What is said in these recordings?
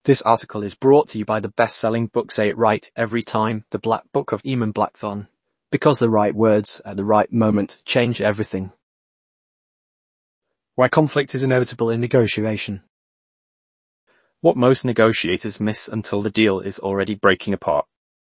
This article is brought to you by the best-selling book Say It Right Every Time, The Black Book of Eamon Blackthorne. Because the right words at the right moment change everything. Why conflict is inevitable in negotiation. What most negotiators miss until the deal is already breaking apart.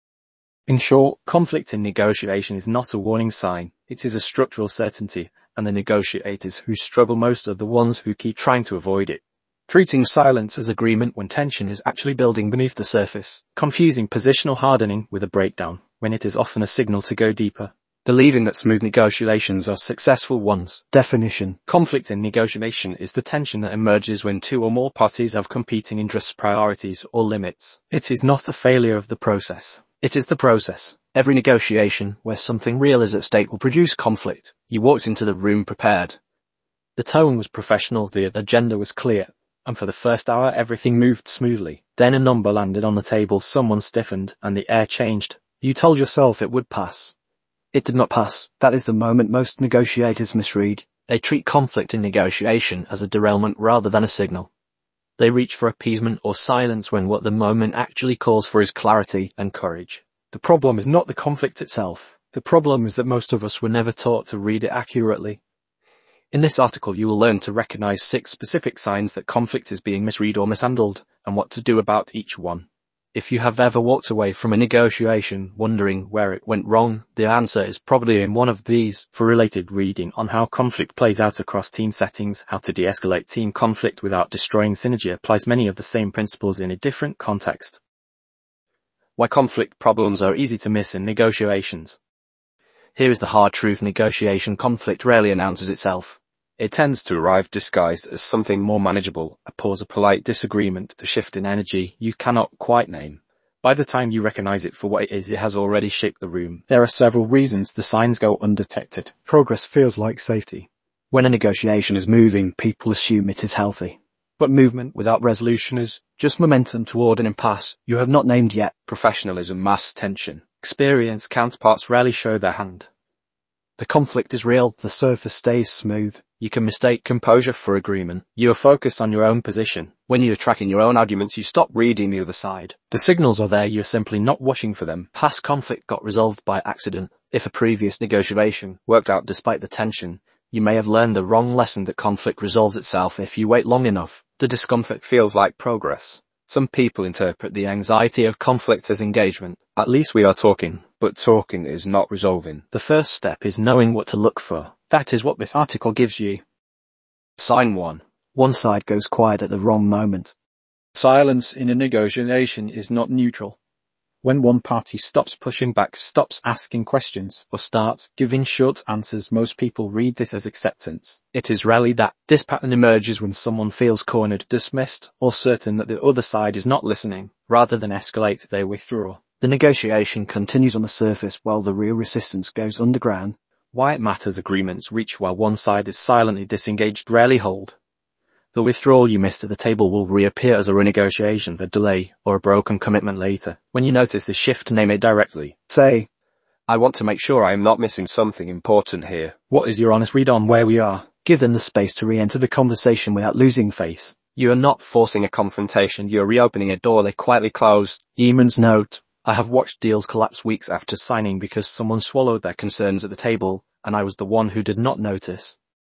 In short, conflict in negotiation is not a warning sign, it is a structural certainty, and the negotiators who struggle most are the ones who keep trying to avoid it. Treating silence as agreement when tension is actually building beneath the surface, confusing positional hardening with a breakdown, when it is often a signal to go deeper. Believing that smooth negotiations are successful ones. Definition. Conflict in negotiation is the tension that emerges when two or more parties have competing interests, priorities, or limits. It is not a failure of the process. It is the process. Every negotiation where something real is at stake will produce conflict. You walked into the room prepared. The tone was professional, the agenda was clear. And for the first hour everything moved smoothly. Then a number landed on the table, someone stiffened, and the air changed. You told yourself it would pass. It did not pass. That is the moment most negotiators misread. They treat conflict in negotiation as a derailment rather than a signal. They reach for appeasement or silence when what the moment actually calls for is clarity and courage. The problem is not the conflict itself. The problem is that most of us were never taught to read it accurately. In this article you will learn to recognize 6 specific signs that conflict is being misread or mishandled, and what to do about each one. If you have ever walked away from a negotiation wondering where it went wrong, the answer is probably in one of these. For related reading on how conflict plays out across team settings, how to de-escalate team conflict without destroying synergy applies many of the same principles in a different context. Why conflict problems are easy to miss in negotiations. Here is the hard truth: negotiation conflict rarely announces itself. It tends to arrive disguised as something more manageable, a pause, a polite disagreement, a shift in energy you cannot quite name. By the time you recognize it for what it is, it has already shaped the room. There are several reasons the signs go undetected. Progress feels like safety. When a negotiation is moving, people assume it is healthy. But movement without resolution is just momentum toward an impasse you have not named yet. Professionalism masks tension. Experienced counterparts rarely show their hand. The conflict is real, the surface stays smooth. You can mistake composure for agreement. You are focused on your own position. When you are tracking your own arguments, you stop reading the other side. The signals are there, you're simply not watching for them. Past conflict got resolved by accident. If a previous negotiation worked out despite the tension, you may have learned the wrong lesson that conflict resolves itself if you wait long enough. The discomfort feels like progress. Some people interpret the anxiety of conflict as engagement. At least we are talking, but talking is not resolving. The first step is knowing what to look for. That is what this article gives you. Sign 1. One side goes quiet at the wrong moment. Silence in a negotiation is not neutral. When one party stops pushing back, stops asking questions, or starts giving short answers, most people read this as acceptance. It is rarely that. This pattern emerges when someone feels cornered, dismissed, or certain that the other side is not listening. Rather than escalate, they withdraw. The negotiation continues on the surface while the real resistance goes underground. Why it matters: agreements reach while one side is silently disengaged rarely hold. The withdrawal you missed at the table will reappear as a renegotiation, a delay, or a broken commitment later. When you notice this shift, name it directly. Say, I want to make sure I am not missing something important here. What is your honest read on where we are? Give them the space to re-enter the conversation without losing face. You are not forcing a confrontation, you are reopening a door they quietly closed. Eamon's note. I have watched deals collapse weeks after signing because someone swallowed their concerns at the table, and I was the one who did not notice.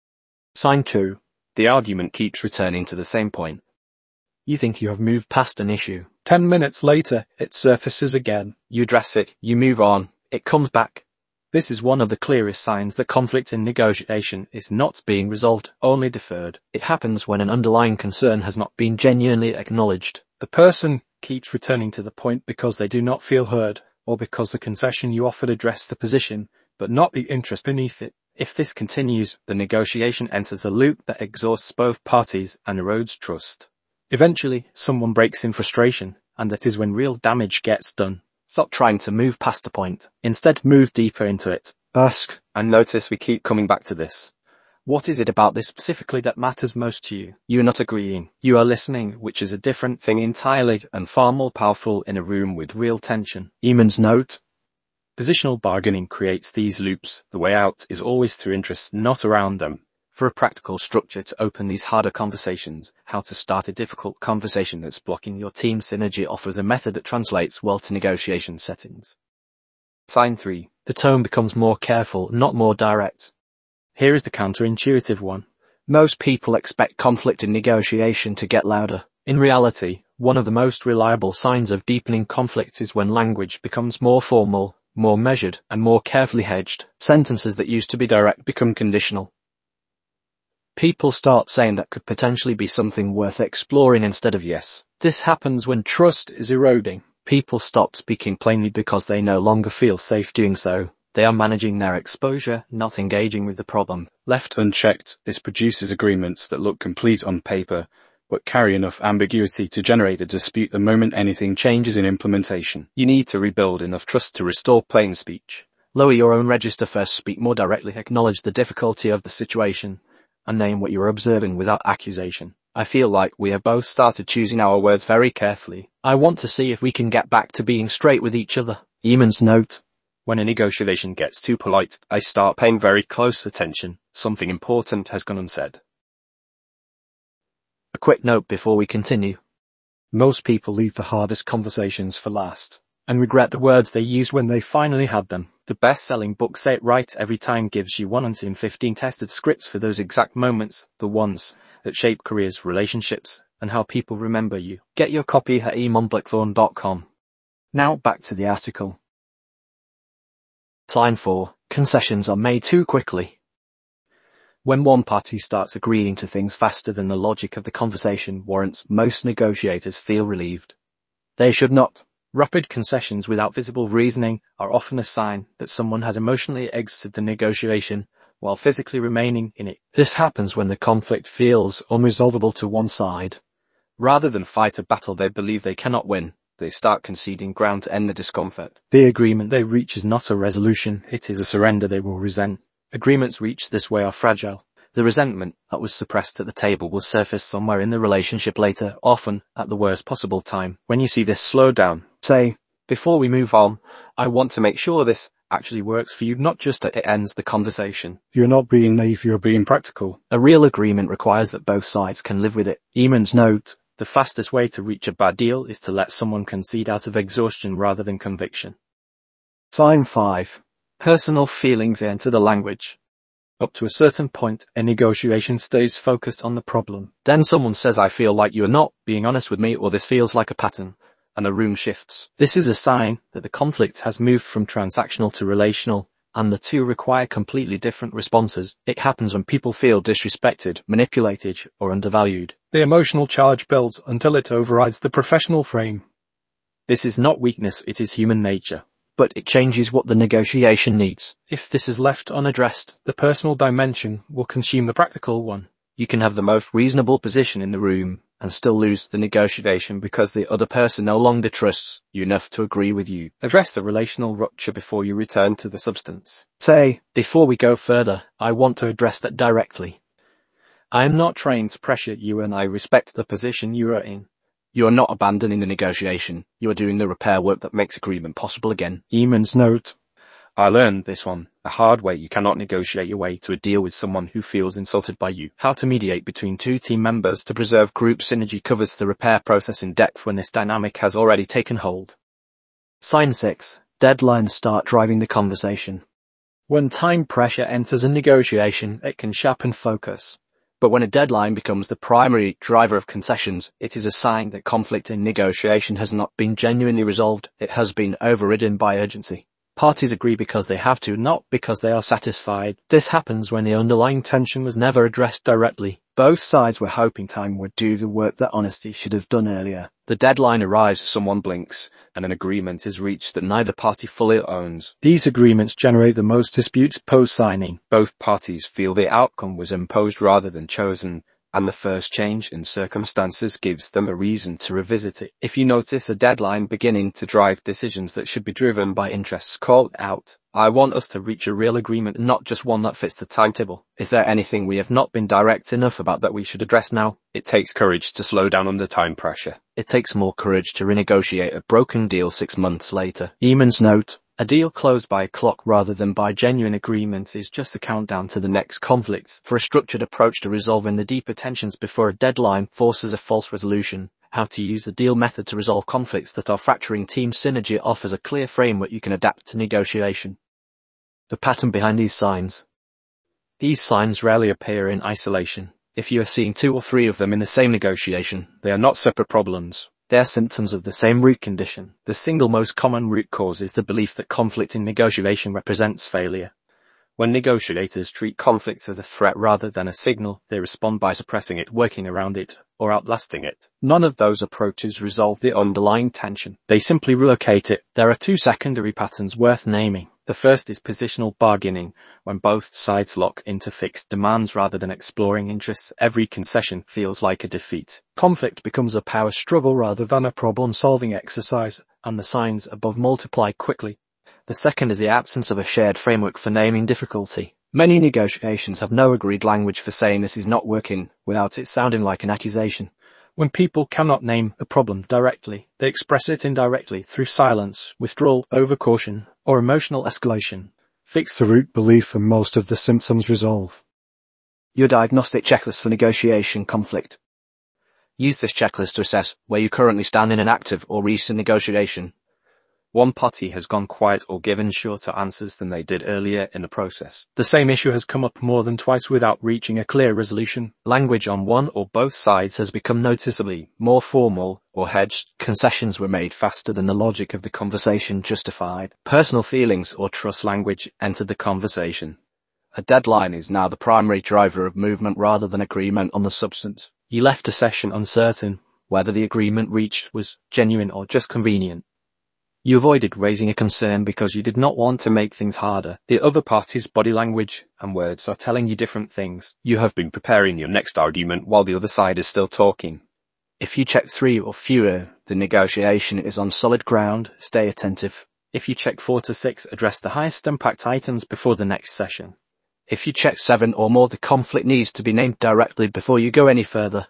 Sign 2. The argument keeps returning to the same point. You think you have moved past an issue. 10 minutes later, it surfaces again. You address it, you move on, it comes back. This is one of the clearest signs that conflict in negotiation is not being resolved, only deferred. It happens when an underlying concern has not been genuinely acknowledged. The person keeps returning to the point because they do not feel heard, or because the concession you offered addressed the position, but not the interest beneath it. If this continues, the negotiation enters a loop that exhausts both parties and erodes trust. Eventually, someone breaks in frustration, and that is when real damage gets done. Stop trying to move past the point. Instead, move deeper into it. Ask, and notice we keep coming back to this. What is it about this specifically that matters most to you? You are not agreeing. You are listening, which is a different thing entirely and far more powerful in a room with real tension. Eamon's note. Positional bargaining creates these loops. The way out is always through interests, not around them. For a practical structure to open these harder conversations, how to start a difficult conversation that's blocking your team synergy offers a method that translates well to negotiation settings. Sign 3. The tone becomes more careful, not more direct. Here is the counterintuitive one. Most people expect conflict in negotiation to get louder. In reality, one of the most reliable signs of deepening conflict is when language becomes more formal, more measured, and more carefully hedged. Sentences that used to be direct become conditional. People start saying that could potentially be something worth exploring instead of yes. This happens when trust is eroding. People stop speaking plainly because they no longer feel safe doing so. They are managing their exposure, not engaging with the problem. Left unchecked, this produces agreements that look complete on paper, but carry enough ambiguity to generate a dispute the moment anything changes in implementation. You need to rebuild enough trust to restore plain speech. Lower your own register first, speak more directly, acknowledge the difficulty of the situation, and name what you are observing without accusation. I feel like we have both started choosing our words very carefully. I want to see if we can get back to being straight with each other. Eamon's note. When a negotiation gets too polite, I start paying very close attention. Something important has gone unsaid. A quick note before we continue. Most people leave the hardest conversations for last, and regret the words they used when they finally had them. The best-selling book Say It Right Every Time gives you 1 in 15 tested scripts for those exact moments, the ones that shape careers, relationships, and how people remember you. Get your copy at eamonblackthorne.com. Now back to the article. Sign 4. Concessions are made too quickly. When one party starts agreeing to things faster than the logic of the conversation warrants, most negotiators feel relieved. They should not. Rapid concessions without visible reasoning are often a sign that someone has emotionally exited the negotiation while physically remaining in it. This happens when the conflict feels unresolvable to one side. Rather than fight a battle they believe they cannot win, they start conceding ground to end the discomfort. The agreement they reach is not a resolution, it is a surrender they will resent. Agreements reached this way are fragile. The resentment that was suppressed at the table will surface somewhere in the relationship later, often at the worst possible time. When you see this, slow down. Say, before we move on, I want to make sure this actually works for you, not just that it ends the conversation. You're not being naive, you're being practical. A real agreement requires that both sides can live with it. Eamon's note. The fastest way to reach a bad deal is to let someone concede out of exhaustion rather than conviction. Sign 5. Personal feelings enter the language. Up to a certain point, a negotiation stays focused on the problem. Then someone says, I feel like you're not being honest with me, or this feels like a pattern, and the room shifts. This is a sign that the conflict has moved from transactional to relational, and the two require completely different responses. It happens when people feel disrespected, manipulated, or undervalued. The emotional charge builds until it overrides the professional frame. This is not weakness, it is human nature. But it changes what the negotiation needs. If this is left unaddressed, the personal dimension will consume the practical one. You can have the most reasonable position in the room and still lose the negotiation because the other person no longer trusts you enough to agree with you. Address the relational rupture before you return to the substance. Say, before we go further, I want to address that directly. I am not trying to pressure you and I respect the position you are in. You are not abandoning the negotiation. You are doing the repair work that makes agreement possible again. Eamon's note. I learned this one the hard way. You cannot negotiate your way to a deal with someone who feels insulted by you. How to mediate between two team members to preserve group synergy covers the repair process in depth when this dynamic has already taken hold. Sign 6. Deadlines start driving the conversation. When time pressure enters a negotiation, it can sharpen focus. But when a deadline becomes the primary driver of concessions, it is a sign that conflict in negotiation has not been genuinely resolved. It has been overridden by urgency. Parties agree because they have to, not because they are satisfied. This happens when the underlying tension was never addressed directly. Both sides were hoping time would do the work that honesty should have done earlier. The deadline arrives, someone blinks, and an agreement is reached that neither party fully owns. These agreements generate the most disputes post-signing. Both parties feel the outcome was imposed rather than chosen, and the first change in circumstances gives them a reason to revisit it. If you notice a deadline beginning to drive decisions that should be driven by interests, call it out. I want us to reach a real agreement, not just one that fits the timetable. Is there anything we have not been direct enough about that we should address now? It takes courage to slow down under time pressure. It takes more courage to renegotiate a broken deal 6 months later. Eamon's note. A deal closed by a clock rather than by genuine agreement is just a countdown to the next conflict. For a structured approach to resolving the deeper tensions before a deadline forces a false resolution. How to use the deal method to resolve conflicts that are fracturing team synergy offers a clear framework you can adapt to negotiation. The pattern behind these signs. These signs rarely appear in isolation. If you are seeing 2 or 3 of them in the same negotiation, they are not separate problems. They are symptoms of the same root condition. The single most common root cause is the belief that conflict in negotiation represents failure. When negotiators treat conflicts as a threat rather than a signal, they respond by suppressing it, working around it, or outlasting it. None of those approaches resolve the underlying tension. They simply relocate it. There are 2 secondary patterns worth naming. The first is positional bargaining, when both sides lock into fixed demands rather than exploring interests. Every concession feels like a defeat. Conflict becomes a power struggle rather than a problem-solving exercise, and the signs above multiply quickly. The second is the absence of a shared framework for naming difficulty. Many negotiations have no agreed language for saying this is not working, without it sounding like an accusation. When people cannot name the problem directly, they express it indirectly through silence, withdrawal, overcaution, or emotional escalation. Fix the root belief and most of the symptoms resolve. Your diagnostic checklist for negotiation conflict. Use this checklist to assess where you currently stand in an active or recent negotiation. One party has gone quiet or given shorter answers than they did earlier in the process. The same issue has come up more than twice without reaching a clear resolution. Language on one or both sides has become noticeably more formal or hedged. Concessions were made faster than the logic of the conversation justified. Personal feelings or trust language entered the conversation. A deadline is now the primary driver of movement rather than agreement on the substance. You left a session uncertain whether the agreement reached was genuine or just convenient. You avoided raising a concern because you did not want to make things harder. The other party's body language and words are telling you different things. You have been preparing your next argument while the other side is still talking. If you check 3 or fewer, the negotiation is on solid ground. Stay attentive. If you check 4 to 6, address the highest impact items before the next session. If you check 7 or more, the conflict needs to be named directly before you go any further.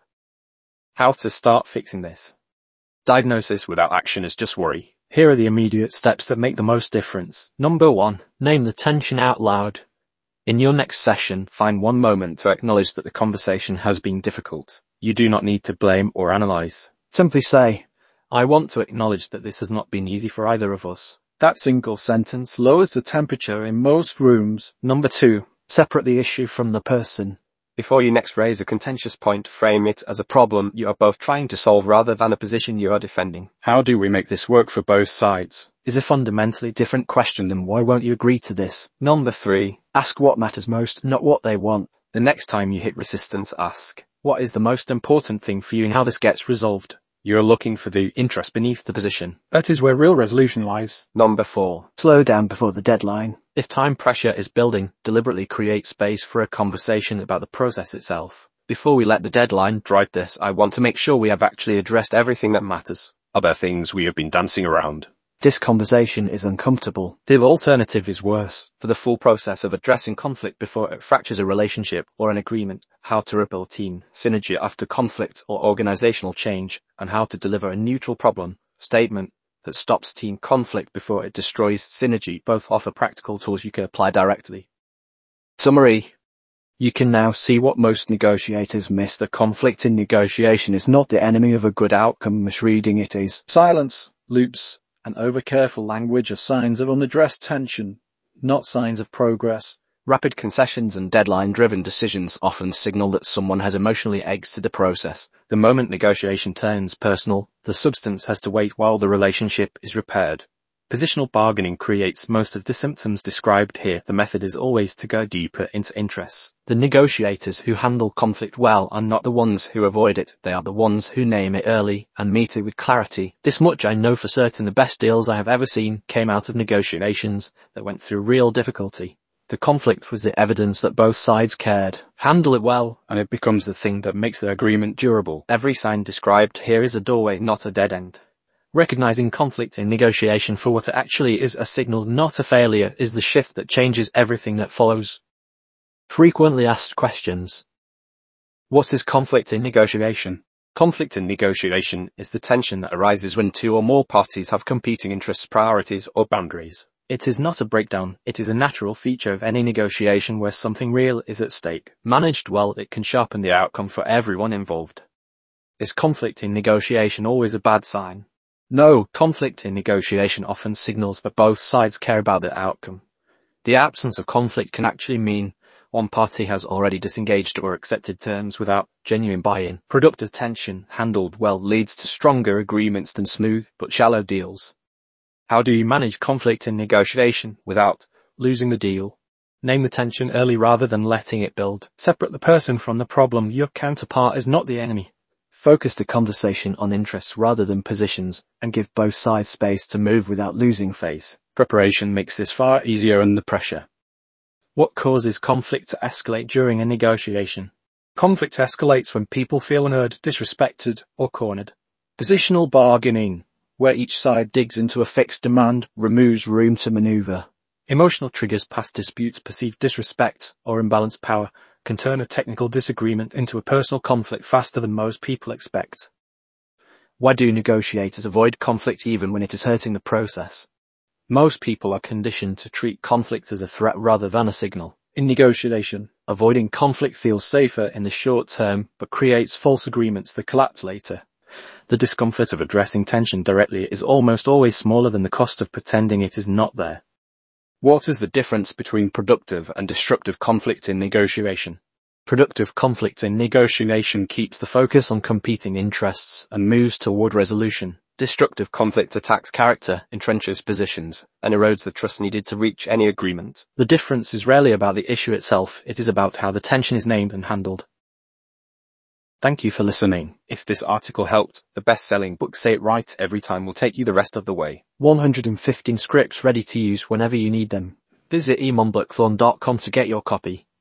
How to start fixing this. Diagnosis without action is just worry. Here are the immediate steps that make the most difference. Number 1. Name the tension out loud. In your next session, find one moment to acknowledge that the conversation has been difficult. You do not need to blame or analyze. Simply say, I want to acknowledge that this has not been easy for either of us. That single sentence lowers the temperature in most rooms. Number 2. Separate the issue from the person. Before you next raise a contentious point, frame it as a problem you are both trying to solve rather than a position you are defending. How do we make this work for both sides? Is a fundamentally different question than why won't you agree to this? Number 3. Ask what matters most, not what they want. The next time you hit resistance, ask, what is the most important thing for you and how this gets resolved? You're looking for the interest beneath the position. That is where real resolution lies. Number 4. Slow down before the deadline. If time pressure is building, deliberately create space for a conversation about the process itself. Before we let the deadline drive this, I want to make sure we have actually addressed everything that matters. Are there things we have been dancing around? This conversation is uncomfortable. The alternative is worse. For the full process of addressing conflict before it fractures a relationship or an agreement, how to rebuild team synergy after conflict or organizational change, and how to deliver a neutral problem statement that stops team conflict before it destroys synergy, both offer practical tools you can apply directly. Summary. You can now see what most negotiators miss. The conflict in negotiation is not the enemy of a good outcome. Misreading it is. Silence, loops, and over-careful language are signs of unaddressed tension, not signs of progress. Rapid concessions and deadline-driven decisions often signal that someone has emotionally exited the process. The moment negotiation turns personal, the substance has to wait while the relationship is repaired. Positional bargaining creates most of the symptoms described here. The method is always to go deeper into interests. The negotiators who handle conflict well are not the ones who avoid it. They are the ones who name it early and meet it with clarity. This much I know for certain: the best deals I have ever seen came out of negotiations that went through real difficulty. The conflict was the evidence that both sides cared. Handle it well, and it becomes the thing that makes the agreement durable. Every sign described here is a doorway, not a dead end. Recognizing conflict in negotiation for what it actually is, a signal, not a failure, is the shift that changes everything that follows. Frequently asked questions. What is conflict in negotiation? Conflict in negotiation is the tension that arises when 2 or more parties have competing interests, priorities, or boundaries. It is not a breakdown, it is a natural feature of any negotiation where something real is at stake. Managed well, it can sharpen the outcome for everyone involved. Is conflict in negotiation always a bad sign? No, conflict in negotiation often signals that both sides care about the outcome. The absence of conflict can actually mean one party has already disengaged or accepted terms without genuine buy-in. Productive tension, handled well, leads to stronger agreements than smooth but shallow deals. How do you manage conflict in negotiation without losing the deal? Name the tension early rather than letting it build. Separate the person from the problem. Your counterpart is not the enemy. Focus the conversation on interests rather than positions, and give both sides space to move without losing face. Preparation makes this far easier under pressure. What causes conflict to escalate during a negotiation? Conflict escalates when people feel unheard, disrespected, or cornered. Positional bargaining, where each side digs into a fixed demand, removes room to maneuver. Emotional triggers, past disputes, perceived disrespect, or imbalanced power can turn a technical disagreement into a personal conflict faster than most people expect. Why do negotiators avoid conflict even when it is hurting the process? Most people are conditioned to treat conflict as a threat rather than a signal. In negotiation, avoiding conflict feels safer in the short term but creates false agreements that collapse later. The discomfort of addressing tension directly is almost always smaller than the cost of pretending it is not there. What is the difference between productive and destructive conflict in negotiation? Productive conflict in negotiation keeps the focus on competing interests and moves toward resolution. Destructive conflict attacks character, entrenches positions, and erodes the trust needed to reach any agreement. The difference is rarely about the issue itself, it is about how the tension is named and handled. Thank you for listening. If this article helped, the best-selling book Say It Right Every Time will take you the rest of the way. 115 scripts ready to use whenever you need them. Visit emonbuckthorn.com to get your copy.